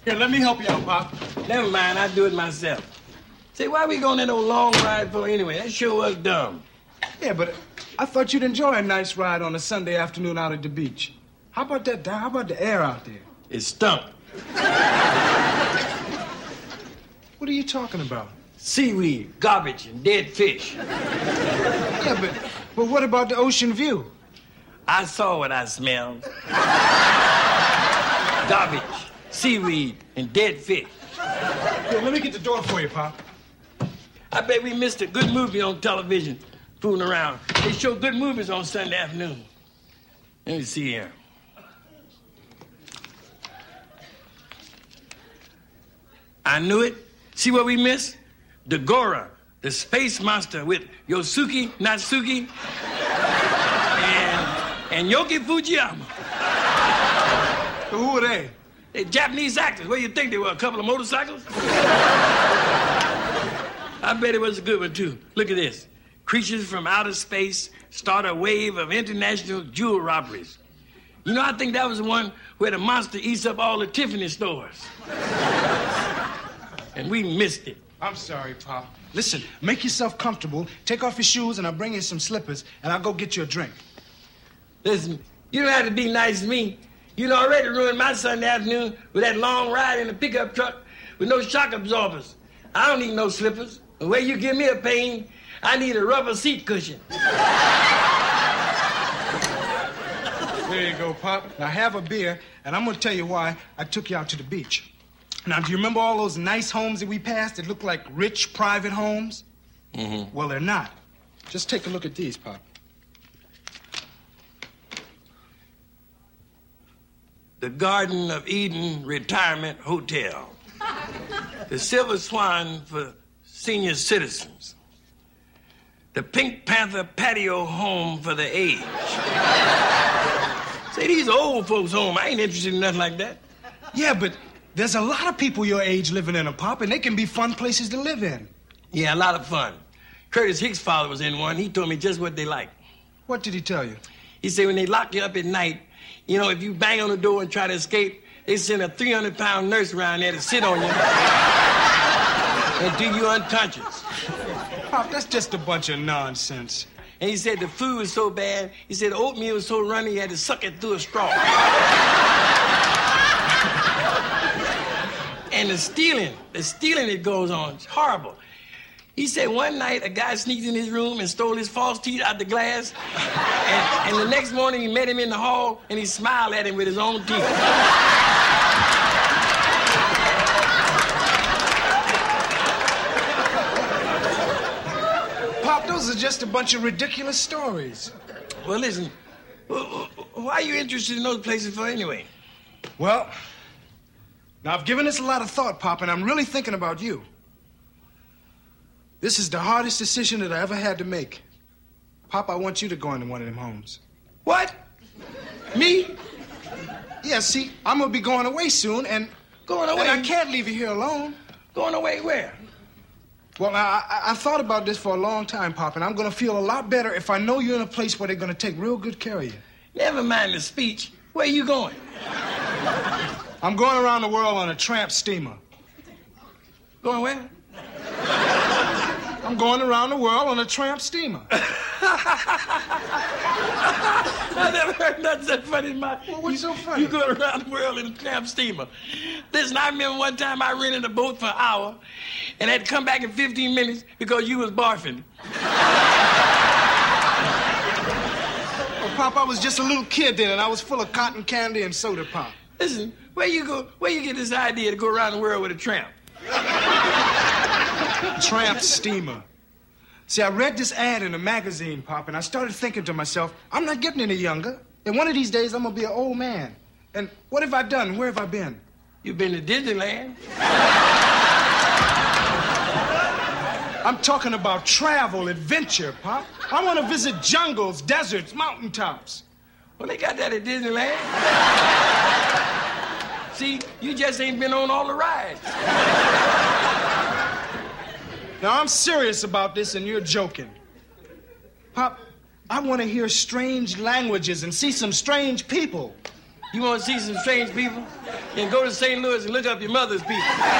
Here, let me help you out, Pop. Never mind, I'll do it myself. Say, why we going on no long ride for anyway? That sure was dumb. Yeah, but I thought you'd enjoy a nice ride on a Sunday afternoon out at the beach. How about that, Doc? How about the air out there? It stunk. What are you talking about? Seaweed, garbage, and dead fish. Yeah, but what about the ocean view? I saw what I smelled. Garbage, seaweed, and dead fish. Here, let me get the door for you, Pop. I bet we missed a good movie on television, fooling around. They show good movies on Sunday afternoon. Let me see here. I knew it. See what we missed? Dagora, the space monster with Yosuke Natsuki and Yoki Fujiyama. So who are they? They're Japanese actors. What do you think they were, a couple of motorcycles? I bet it was a good one, too. Look at this. Creatures from outer space start a wave of international jewel robberies. You know, I think that was the one where the monster eats up all the Tiffany stores. And we missed it. I'm sorry, Pop. Listen, make yourself comfortable, take off your shoes, and I'll bring you some slippers, and I'll go get you a drink. Listen, you don't have to be nice to me. You done already ruined my Sunday afternoon with that long ride in a pickup truck with no shock absorbers. I don't need no slippers. The way you give me a pain, I need a rubber seat cushion. There you go, Pop. Now have a beer, and I'm gonna tell you why I took you out to the beach. Now, do you remember all those nice homes that we passed that looked like rich private homes? Mm-hmm. Well, they're not. Just take a look at these, Pop. The Garden of Eden Retirement Hotel. The Silver Swan for senior citizens. The Pink Panther Patio Home for the aged. Say, these are old folks' home. I ain't interested in nothing like that. Yeah, but there's a lot of people your age living in them, Pop, and they can be fun places to live in. Yeah, a lot of fun. Curtis Hicks' father was in one. He told me just what they like. What did he tell you? He said when they lock you up at night, you know, if you bang on the door and try to escape, they send a 300-pound nurse around there to sit on you until you're unconscious. Pop, that's just a bunch of nonsense. And he said the food was so bad, he said the oatmeal was so runny, he had to suck it through a straw. And the stealing that goes on, it's horrible. He said one night a guy sneaked in his room and stole his false teeth out the glass. And the next morning he met him in the hall and he smiled at him with his own teeth. Pop, those are just a bunch of ridiculous stories. Well, listen, why are you interested in those places for anyway? Well, now I've given this a lot of thought, Pop, and I'm really thinking about you. This is the hardest decision that I ever had to make. Pop, I want you to go into one of them homes. What? Me? Yeah, see, I'm gonna be going away soon, and Going away? I can't leave you here alone. Going away where? Well, I've thought about this for a long time, Pop, and I'm gonna feel a lot better if I know you're in a place where they're gonna take real good care of you. Never mind the speech. Where are you going? I'm going around the world on a tramp steamer. Going where? I'm going around the world on a tramp steamer. I never heard nothing so funny in my... Well, what's so funny? You going around the world in a tramp steamer. Listen, I remember one time I rented a boat for an hour and had to come back in 15 minutes because you was barfing. Well, Pop, I was just a little kid then, and I was full of cotton candy and soda pop. Listen, where you get this idea to go around the world with a tramp? Tramp steamer. See, I read this ad in a magazine, Pop, and I started thinking to myself, I'm not getting any younger. And one of these days, I'm gonna be an old man. And what have I done? Where have I been? You've been to Disneyland? I'm talking about travel, adventure, Pop. I want to visit jungles, deserts, mountaintops. Well, they got that at Disneyland. See, you just ain't been on all the rides. Now, I'm serious about this, and you're joking. Pop, I want to hear strange languages and see some strange people. You want to see some strange people? Then go to St. Louis and look up your mother's people.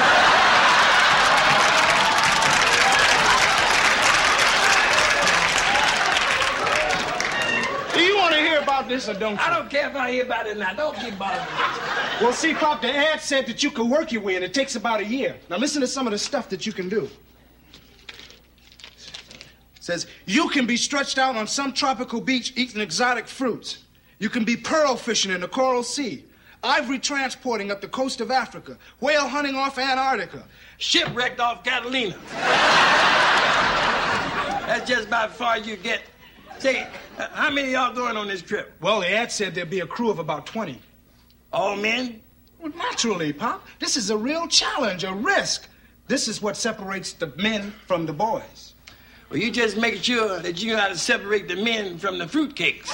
Do you want to hear about this or don't you? I don't care if I hear about it now. Don't get bothered with it. Well, see, Pop, the ad said that you could work your way, and it takes about a year. Now, listen to some of the stuff that you can do. It says, you can be stretched out on some tropical beach eating exotic fruits. You can be pearl fishing in the Coral Sea, ivory transporting up the coast of Africa, whale hunting off Antarctica, Shipwrecked off Catalina. That's just about as far as you get. Say, how many of y'all going on this trip? Well, the ad said there'd be a crew of about 20. All men? Well, naturally, Pop. This is a real challenge, a risk. This is what separates the men from the boys. Well, you just make sure that you know how to separate the men from the fruitcakes.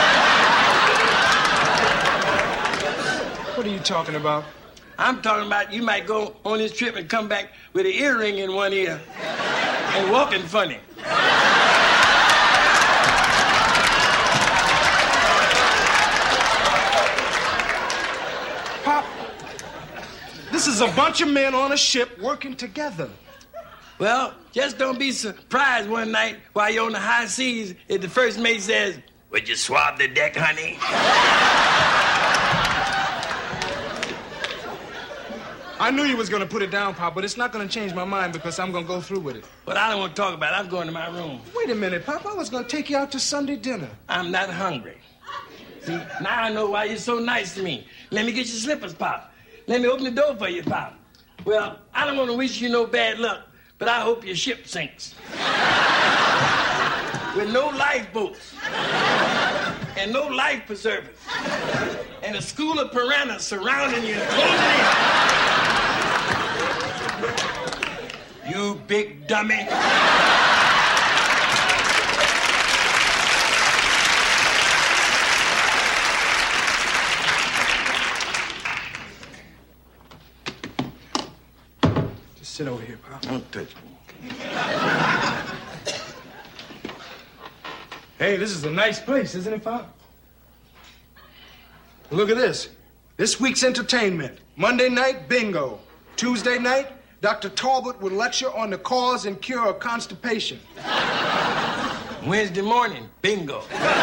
What are you talking about? I'm talking about you might go on this trip and come back with an earring in one ear and walking funny. Pop, this is a bunch of men on a ship working together. Well, just don't be surprised one night while you're on the high seas if the first mate says, "Would you swab the deck, honey?" I knew you was going to put it down, Pop, but it's not going to change my mind because I'm going to go through with it. But I don't want to talk about it. I'm going to my room. Wait a minute, Pop. I was going to take you out to Sunday dinner. I'm not hungry. See, now I know why you're so nice to me. Let me get your slippers, Pop. Let me open the door for you, Pop. Well, I don't want to wish you no bad luck, but I hope your ship sinks. With no lifeboats. And no life preservers. And a school of piranhas surrounding you and closing in. You big dummy. Just sit over here, Pop. Don't touch me. Hey, this is a nice place, isn't it, Pop? Look at this. This week's entertainment. Monday night, bingo. Tuesday night, Dr. Talbot will lecture on the cause and cure of constipation. Wednesday morning, bingo.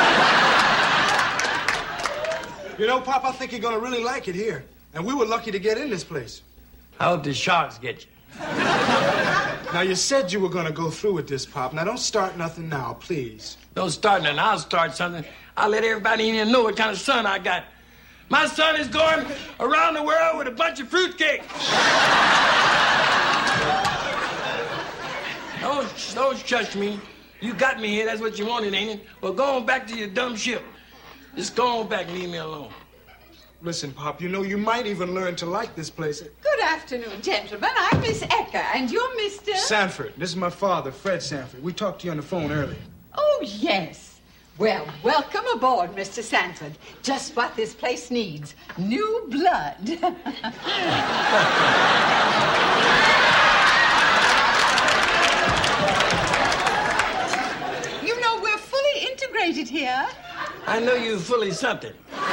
You know, Pop, I think you're gonna really like it here. And we were lucky to get in this place. I hope the sharks get you. Now, you said you were gonna go through with this, Pop. Now, don't start nothing now, please. Don't start nothing. I'll start something. I'll let everybody in here know what kind of son I got. My son is going around the world with a bunch of fruitcake. Don't shush me. You got me here. That's what you wanted, ain't it? Well, go on back to your dumb ship. Just go on back and leave me alone. Listen, Pop, you know, you might even learn to like this place. Good afternoon, gentlemen. I'm Miss Ecker, and you're Mr. Sanford. This is my father, Fred Sanford. We talked to you on the phone earlier. Oh, yes. Well, welcome aboard, Mr. Sanford. Just what this place needs. New blood. You know, we're fully integrated here. I know you fully something.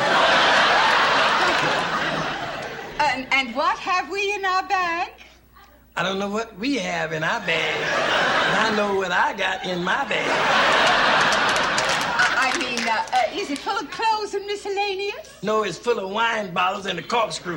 And what have we in our bag? I don't know what we have in our bag, but I know what I got in my bag. Is it full of clothes and miscellaneous? No, it's full of wine bottles and a corkscrew.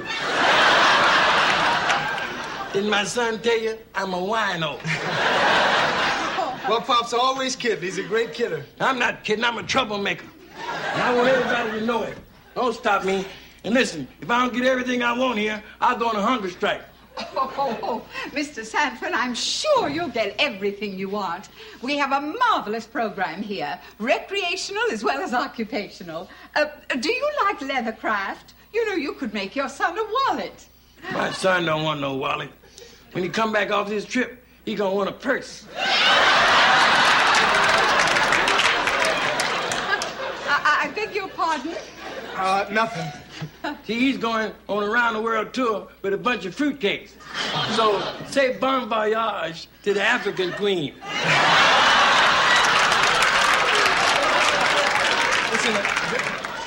Didn't my son tell you I'm a wino? Well, Pop's always kidding. He's a great kidder. I'm not kidding. I'm a troublemaker. And I want everybody to know it. Don't stop me. And listen, if I don't get everything I want here, I'll go on a hunger strike. Oh, Mr. Sanford, I'm sure you'll get everything you want. We have a marvelous program here, recreational as well as occupational. Do you like leathercraft? You know, you could make your son a wallet. My son don't want no wallet. When he come back off this trip, he gonna want a purse. I beg your pardon? Nothing. See, he's going on a round-the-world tour with a bunch of fruitcakes. So, say bon voyage to the African queen.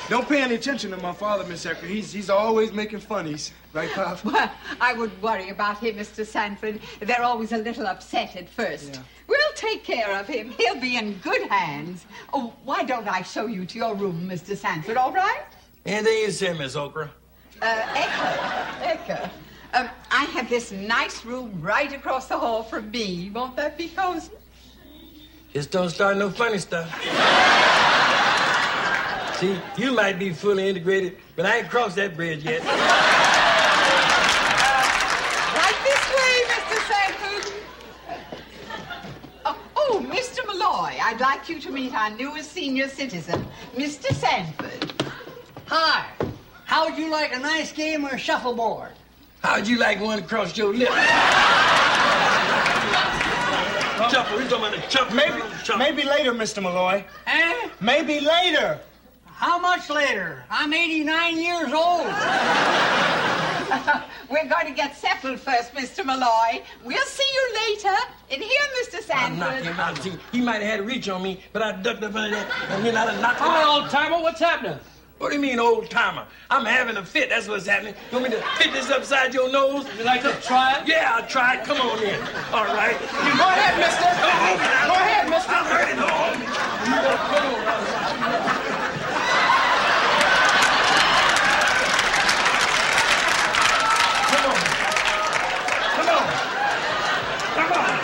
Don't pay any attention to my father, Miss Ecker. He's always making funnies. Right, Pop? Well, I wouldn't worry about him, Mr. Sanford. They're always a little upset at first. Yeah. We'll take care of him. He'll be in good hands. Oh, why don't I show you to your room, Mr. Sanford, all right? Anything you say, Miss Okra. Ecker. I have this nice room right across the hall from me. Won't that be cozy? Just don't start no funny stuff. See, you might be fully integrated, but I ain't crossed that bridge yet. Right this way, Mr. Sanford. Oh, Mr. Malloy, I'd like you to meet our newest senior citizen, Mr. Sanford. Hi. How'd you like a nice game of shuffleboard? How'd you like one across your lips? Shuffle, we're talking about the shuffle. Maybe later, Mr. Malloy. Eh? Maybe later. How much later? I'm 89 years old. We're going to get settled first, Mr. Malloy. We'll see you later. In here, Mr. I knocked Sanford. him out. See, he might have had a reach on me, but I ducked up under that, and then I'd have knocked him Hi, out. old timer. What's happening? What do you mean, old timer? I'm having a fit. That's what's happening. You want me to fit this upside your nose? You like to try it? Yeah, I'll try it. Come on in. All right. Go ahead, mister. Go ahead, mister. I'm ready to hold me. You better come on. Come on.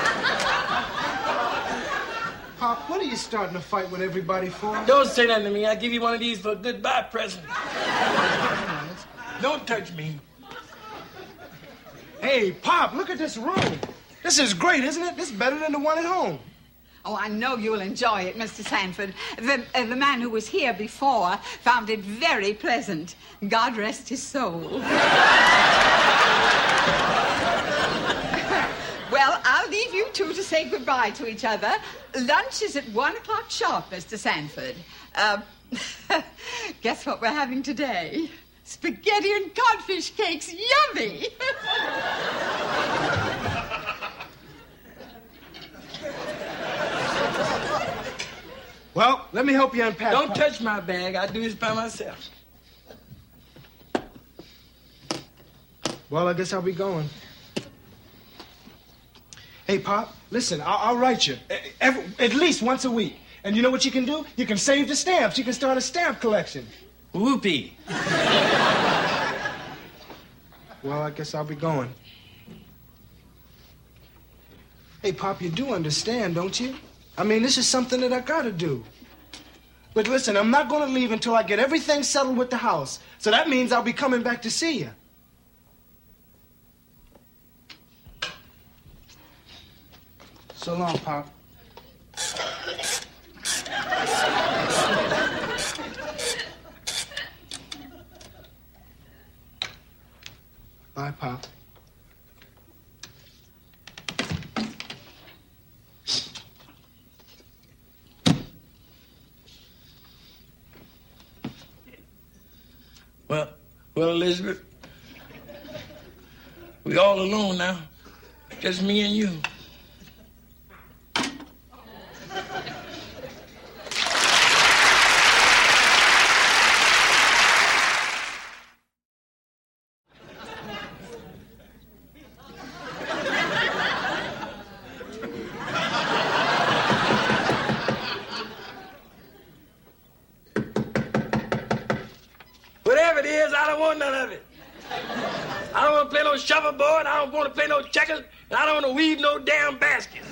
Pop, what are you starting to fight with everybody for? Don't say nothing to me. I'll give you one of these for a goodbye present. Don't touch me. Hey, Pop, look at this room. This is great, isn't it? This is better than the one at home. Oh, I know you'll enjoy it, Mr. Sanford. The man who was here before found it very pleasant. God rest his soul. Well, I'll leave you two to say goodbye to each other. Lunch is at 1 o'clock sharp, Mr. Sanford. Guess what we're having today? Spaghetti and codfish cakes. Yummy! Well, let me help you unpack. Don't Pop. touch my bag. I do this by myself. Well, I guess I'll be going. Hey, Pop, listen, I'll write you at least once a week. And you know what you can do? You can save the stamps. You can start a stamp collection. Whoopee. Well, I guess I'll be going. Hey, Pop, you do understand, don't you? I mean, this is something that I gotta do. But listen, I'm not gonna leave until I get everything settled with the house. So that means I'll be coming back to see you. So long, Pop. Bye, Pop. Well, Elizabeth, we all alone now. Just me and you. Whatever it is, I don't want none of it. I don't want to play no shuffleboard, I don't want to play no checkers, and I don't want to weave no damn baskets.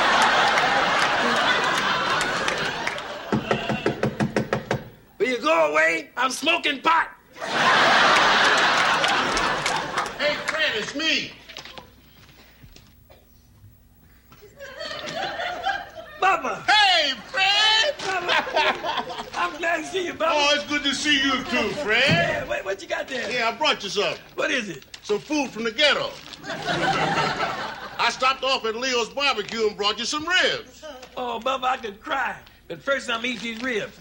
Will you go away? I'm smoking pot. Hey, Fred, it's me. Bubba! Hey, Fred! I'm glad to see you, Bubba. Oh, it's good to see you too, Fred. Yeah, what you got there? Yeah, I brought you some. What is it? Some food from the ghetto. I stopped off at Leo's barbecue and brought you some ribs. Oh, Bubba, I could cry. But first I'm eating these ribs.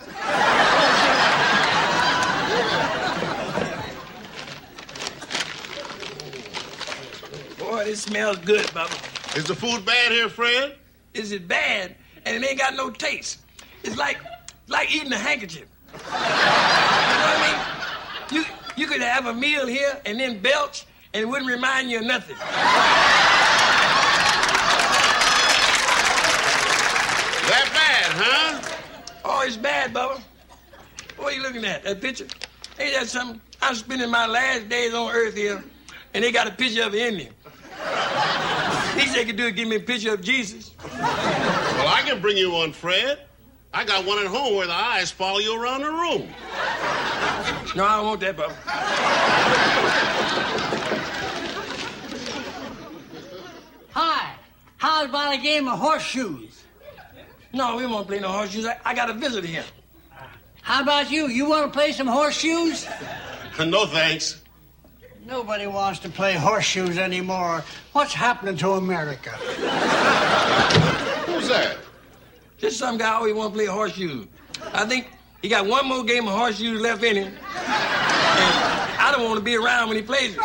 Boy, this smells good, Bubba. Is the food bad here, Fred? Is it bad? And it ain't got no taste. It's like eating a handkerchief. what I mean? You could have a meal here and then belch and it wouldn't remind you of nothing. That bad, huh? Oh, it's bad, Bubba. What are you looking at? That picture? Ain't that something? I'm spending my last days on Earth here, and they got a picture of an Indian. Least they could do is give me a picture of Jesus. Well, I can bring you one, Fred. I got one at home where the eyes follow you around the room. No, I don't want that, Bubba. Hi. How about a game of horseshoes? No, we won't play no horseshoes. I got a visitor here. How about you? You want to play some horseshoes? No, thanks. Nobody wants to play horseshoes anymore. What's happening to America? Who's that? Just some guy always want to play horseshoes. I think he got one more game of horseshoes left in him. And I don't want to be around when he plays it.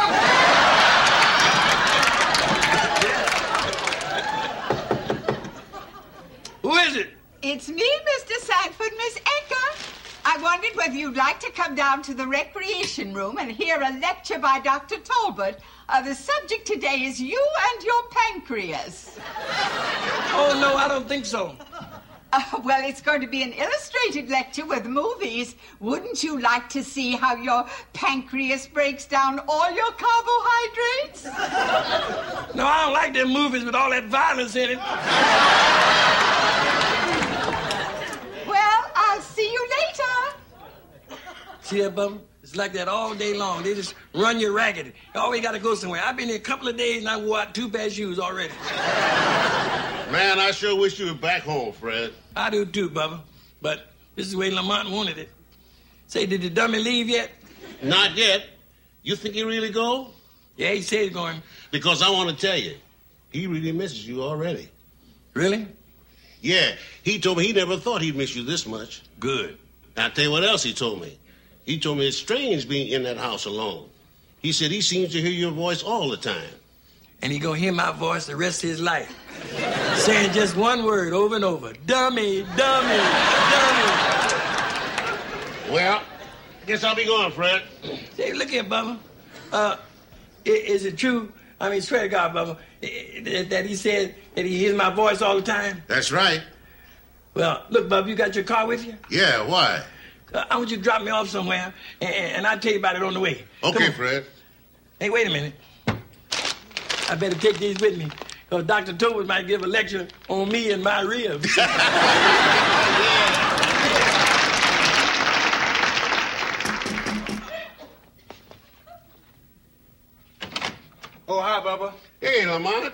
Who is it? It's me, Mr. Sanford, Miss Edgar. I wondered whether you'd like to come down to the recreation room and hear a lecture by Dr. Talbot. The subject today is you and your pancreas. Oh, no, I don't think so. Well, it's going to be an illustrated lecture with movies. Wouldn't you like to see how your pancreas breaks down all your carbohydrates? No, I don't like them movies with all that violence in it. Well, I'll see you later. See that, Bubba? It's like that all day long. They just run you ragged. You always got to go somewhere. I've been here a couple of days and I wore out 2 pairs of shoes already. Man, I sure wish you were back home, Fred. I do too, Bubba. But this is the way Lamont wanted it. Say, did the dummy leave yet? Not yet. You think he really go? Yeah, he said he's going. Because I want to tell you, he really misses you already. Really? Yeah, he told me he never thought he'd miss you this much. Good. Now, I'll tell you what else he told me. He told me it's strange being in that house alone. He said he seems to hear your voice all the time. And he gonna hear my voice the rest of his life. Saying just one word over and over. Dummy, dummy, dummy. Well, I guess I'll be going, Fred. Say, look here, Bubba. Is it true? I mean, swear to God, Bubba, that he said that he hears my voice all the time? That's right. Well, look, Bubba, you got your car with you? Yeah, why? I want you to drop me off somewhere, and I'll tell you about it on the way. Okay, Fred. Hey, wait a minute. I better take these with me, because Dr. Talbot might give a lecture on me and my ribs. Oh, hi, Bubba. Hey, Lamont.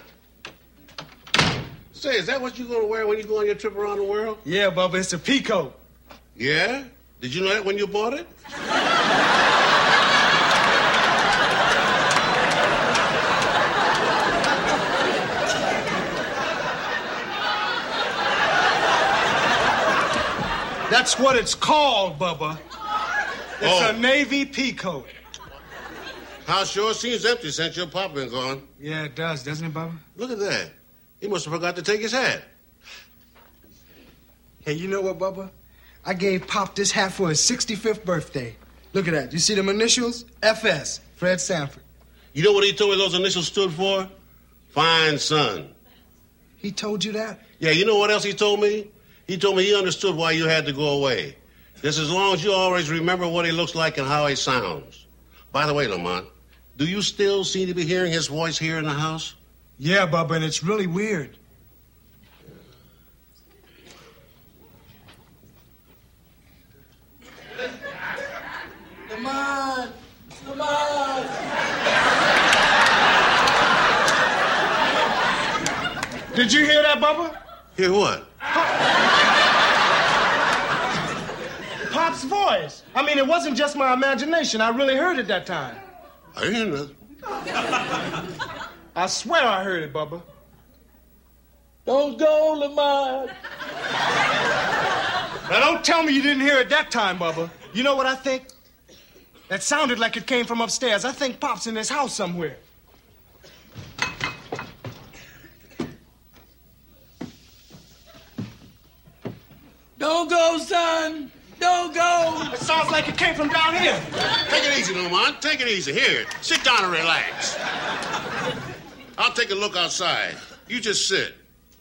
Say, is that what you're going to wear when you go on your trip around the world? Yeah, Bubba, it's a peacoat. Yeah? Did you know that when you bought it? That's what it's called, Bubba. It's Oh. a Navy peacoat. House sure seems empty since your pop been gone. Yeah, it does, doesn't it, Bubba? Look at that. He must have forgot to take his hat. Hey, you know what, Bubba? I gave Pop this hat for his 65th birthday. Look at that. You see them initials? FS, Fred Sanford. You know what he told me those initials stood for? Fine son. He told you that? Yeah, you know what else he told me? He told me he understood why you had to go away. Just as long as you always remember what he looks like and how he sounds. By the way, Lamont, do you still seem to be hearing his voice here in the house? Yeah, Bubba, and it's really weird. Lamont! Lamont! Did you hear that, Bubba? Hear what? Pop's voice. I mean, it wasn't just my imagination. I really heard it that time. I didn't hear nothing. I swear I heard it, Bubba. Don't go, Lamont! Now, don't tell me you didn't hear it that time, Bubba. You know what I think? That sounded like it came from upstairs. I think Pop's in this house somewhere. Don't go, son! Don't go. It sounds like it came from down here. Take it easy, Lamont. Take it easy. Here, sit down and relax. I'll take a look outside. You just sit.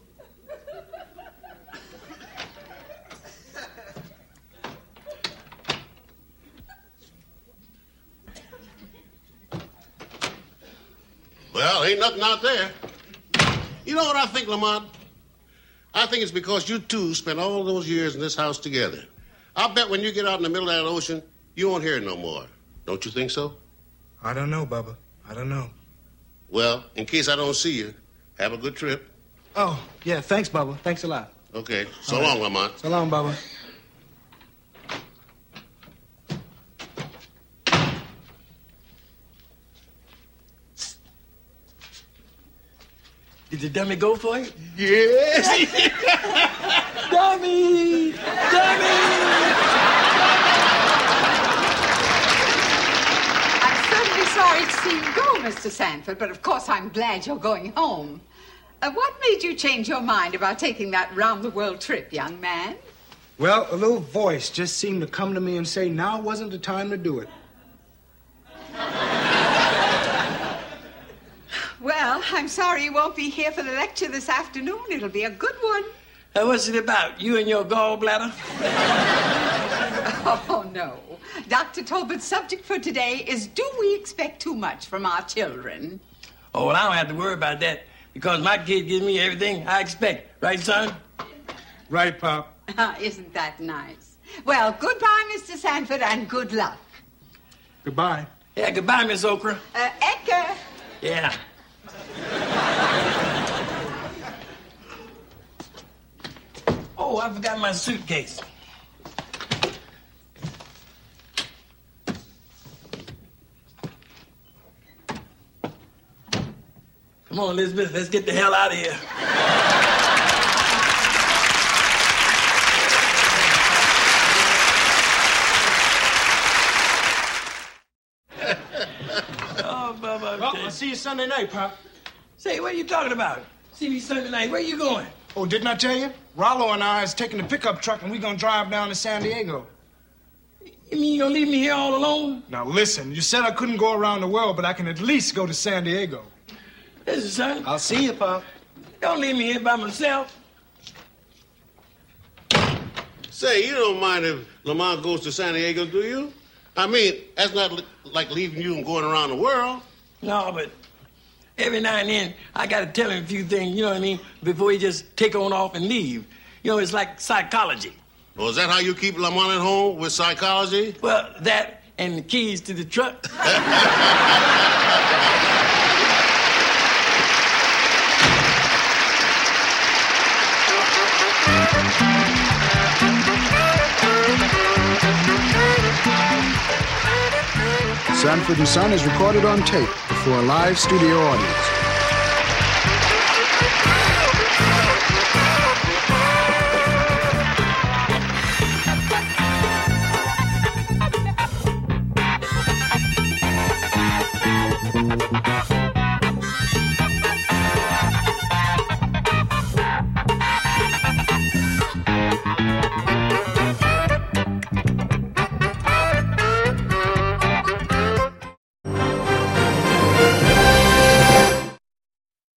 Well, ain't nothing out there. You know what I think, Lamont? I think it's because you two spent all those years in this house together. I bet when you get out in the middle of that ocean, you won't hear it no more. Don't you think so? I don't know, Bubba. I don't know. Well, in case I don't see you, have a good trip. Oh, yeah, thanks, Bubba. Thanks a lot. Okay. So long, Lamont. So long, Bubba. Did the dummy go for it? Yes. Dummy! Dummy! I'm certainly sorry to see you go, Mr. Sanford, but of course I'm glad you're going home. What made you change your mind about taking that round-the-world trip, young man? Well, a little voice just seemed to come to me and say now wasn't the time to do it. Well, I'm sorry you won't be here for the lecture this afternoon. It'll be a good one. What's it about? You and your gallbladder? Oh, no. Dr. Tolbert's subject for today is, do we expect too much from our children? Oh, well, I don't have to worry about that because my kid gives me everything I expect. Right, son? Right, Pop. Isn't that nice? Well, goodbye, Mr. Sanford, and good luck. Goodbye. Yeah, goodbye, Miss Okra. Edgar. Yeah. Oh, I forgot my suitcase. Come on, Elizabeth, let's get the hell out of here. Oh, Bubba. Well, I'll see you Sunday night, Pop. Say, what are you talking about? See me Sunday night. Where you going? Oh, didn't I tell you? Rollo and I is taking the pickup truck and we're gonna drive down to San Diego. You mean you gonna leave me here all alone? Now listen, you said I couldn't go around the world, but I can at least go to San Diego. Listen, son. I'll see you, Pop. Don't leave me here by myself. Say, you don't mind if Lamont goes to San Diego, do you? I mean, that's not like leaving you and going around the world. No, but every now and then, I gotta tell him a few things, you know what I mean, before he just take on off and leave. You know, it's like psychology. Well, is that how you keep Lamont at home, with psychology? Well, that and the keys to the truck. Sanford and Son is recorded on tape before a live studio audience.